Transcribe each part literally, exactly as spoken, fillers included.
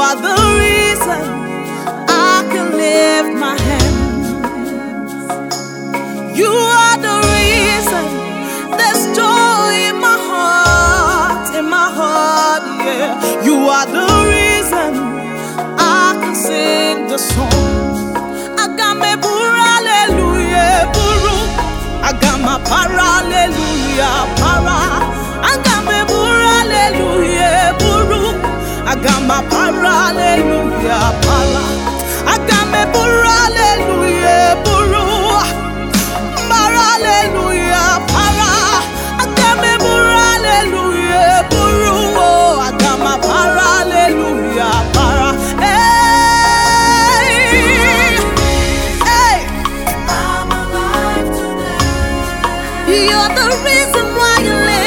are the reason I can lift my hands. You are the reason there's joy in my heart, in my heart, yeah. You are the reason I can sing the song. I got my buru, hallelujah, buru. I got my para, hallelujah, para. I got my buru, hallelujah, buru. I got my para, hallelujah, para. I got my buru, hallelujah, buru. Para, hallelujah, para. I got my buru, hallelujah, buru. Oh, I got my para, hallelujah, para. Hey, hey. I'm alive today. You're the reason why you live.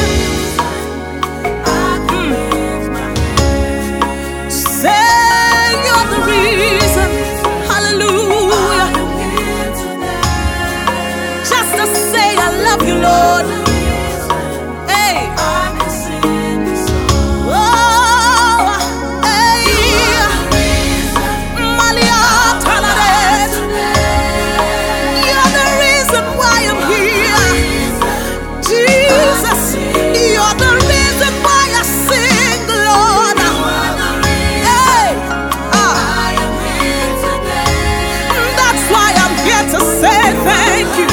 You, Lord. Hey. Oh, hey. Malia Taladet. You're the reason why I'm here. Jesus, you're the reason why I sing, Lord. Hey. Ah. That's why I'm here to say thank you.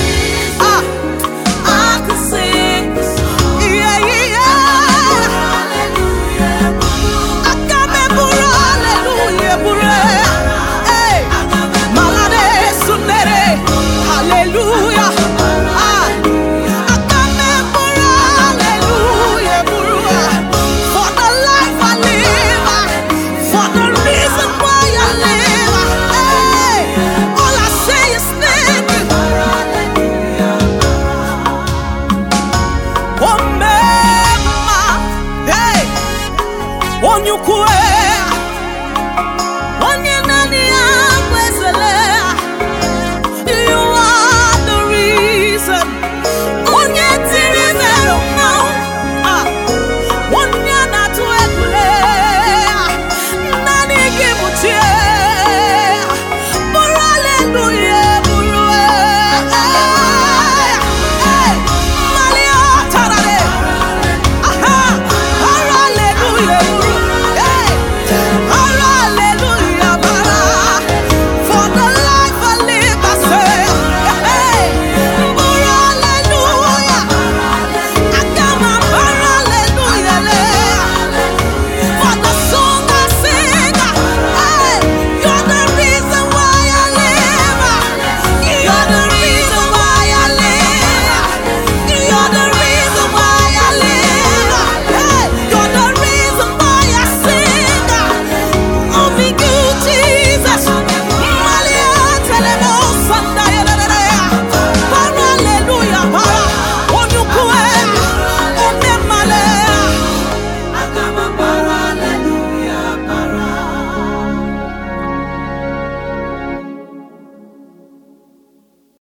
On you